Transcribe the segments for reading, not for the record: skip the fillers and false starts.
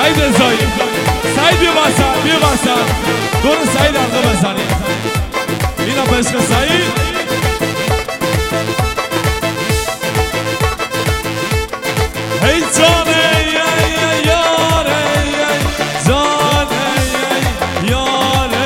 سعید رضایی سعید بیا بسن دور سعید حلقه بزنید اینا به عشق سعید ای جانه یاره جانه یاره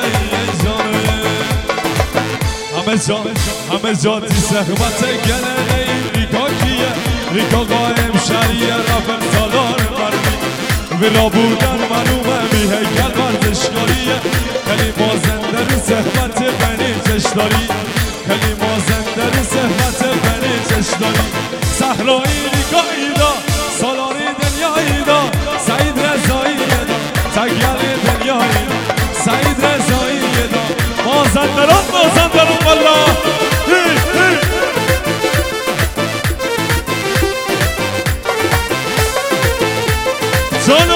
جانه همه جاتی سخمت گله ریکا کیه ریکا قایم شریه رفر سالار مرمی ویلا بودن منومه بی هیکل ورزشکاریه خیلی مازنده رو سخمت بنی چشداری خیلی مازنده رو سخمت بنی چشداری صحرایی ریکایی دا سالاری دنیایی دا سعید رضایی دا تگل دنیایی دا سعید رضایی دا مازندران والله جانو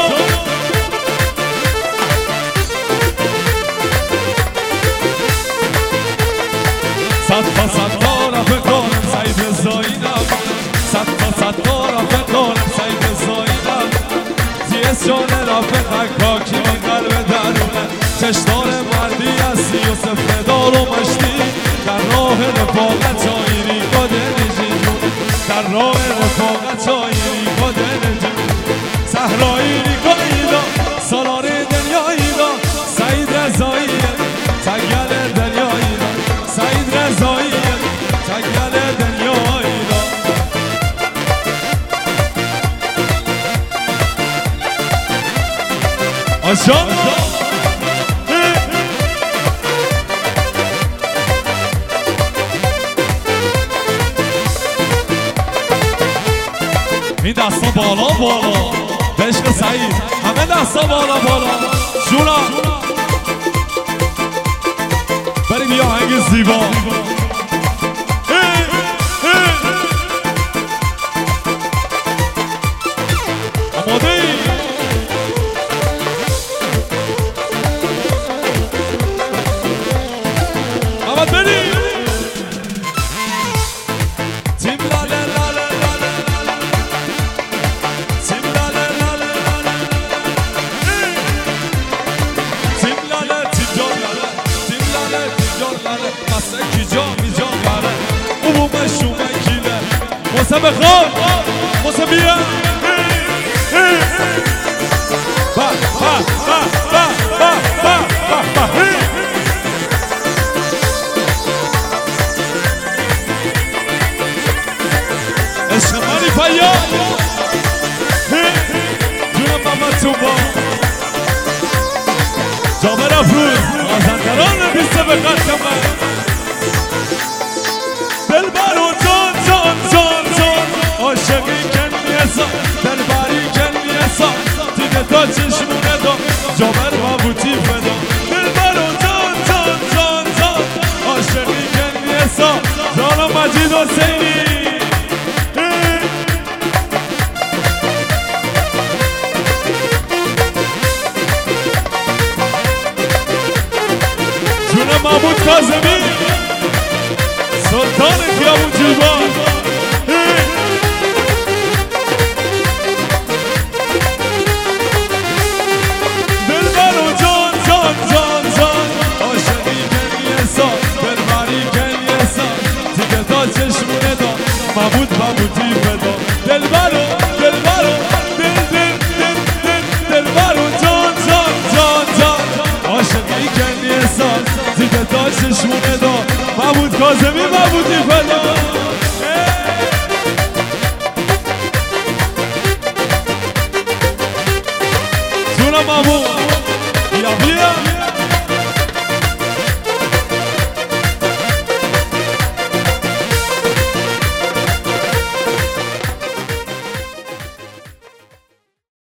صد تا رفقانم سعید رضایی نبودم صد تا رفقانم سعید رضایی نبودم تیس جان رفقک پاکی من قلب درونه چشتار مردی هستی و سفردار و مشتی در راه رفاقت جایی ریکا دنجی جون در راه رفاقت جایی ریکا دنجی صحرایی ریکایی دا سالاری دنیایی دا سعید رضایی تگل دنیایی دا سعید رضایی تگل دنیایی دا آشان این دستا بالا به عشق سعید همه دستا بالا جونا بریم یه آهنگ زیبا آماده ای؟ محمد بریم تیم لاله قصه کی جا می جا بره عموم شومه کیله موسه بخواب موسه بیا عشق منی پیا جونم محمد توبا جامعه افروز مازندران بیسته به قدر من دلبر و جان عاشقی کن میسا دلبری کن میسا دیگه تا چشمونه دا جامعه مبوتی فدا دلبر و جان عاشقی کن میسا جان مجید حسینی محمود کاظمی سلطان خیابون جوبان دلبر و جان عاشقی کنی حساب دلبری کنی حساب دیگه تا چشمونه دا محمودی فدا دلبر و جان عاشقی کنی حساب دیگه تا چشمونه دا محمود کاظمی محمودی فدا جونم محمود بیا